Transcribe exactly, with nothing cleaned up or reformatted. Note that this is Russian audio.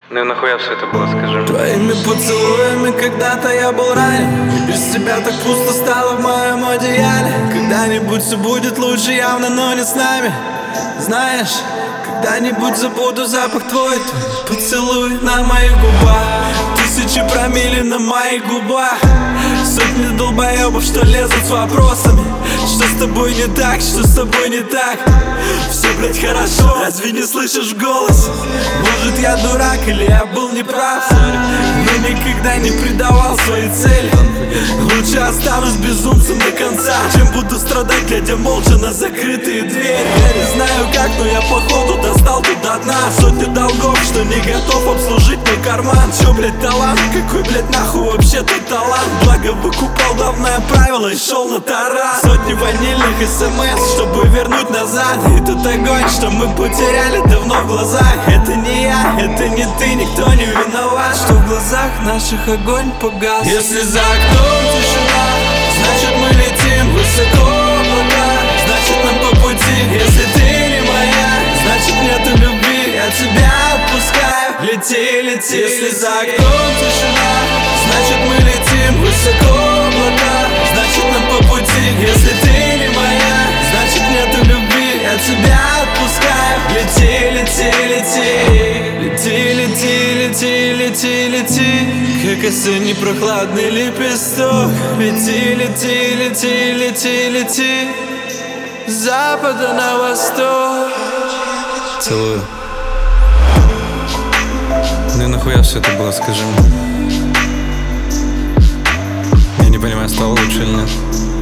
Ну и нахуя все это было, скажи мне? Твоими поцелуями когда-то я был ранен, и без тебя так пусто стало в моем одеяле. Когда-нибудь все будет лучше явно, но не с нами. Знаешь, когда-нибудь забуду запах твой, твой поцелуй на моих губах. Тысячи промилле на моих губах. Сотни долбоебов, что лезут с вопросами: что с тобой не так, что с тобой не так? Все, блять, хорошо, разве не слышишь голос? Может, я дурак или я был неправ? Но никогда не предавал своей цели. Лучше останусь безумцем до конца, чем буду страдать, глядя молча на закрытые двери. Я не знаю как, но я походу достал тут до дна. Сотни долгов, что не готов обслужить мой карман. Чё, блять, талант? Какой, блять, нахуй вообще тут талант? Благо выкупал давное правило и шел на таран. Сотни ванильных смс, чтобы вернуть назад. И тот огонь, что мы потеряли давно в глазах. Это не я, это не ты, никто не виноват, что в глазах наших огонь погас. Если за окном тишина, значит мы летим высоко в облака. Значит нам по пути, если ты не моя, значит нету любви, я тебя отпускаю. Лети, лети. Если за окном тишина, значит мы летим высоко в облака. Значит нам по пути, если ты не моя, значит нету любви, я тебя отпускаю. Лети, лети, лети. Лети, лети, лети, лети, лети, как осенний прохладный лепесток. Лети, лети, лети, лети, лети, с запада на восток. Целую. Ну и нахуя все это было, скажи мне? Я не понимаю, стало лучше или нет?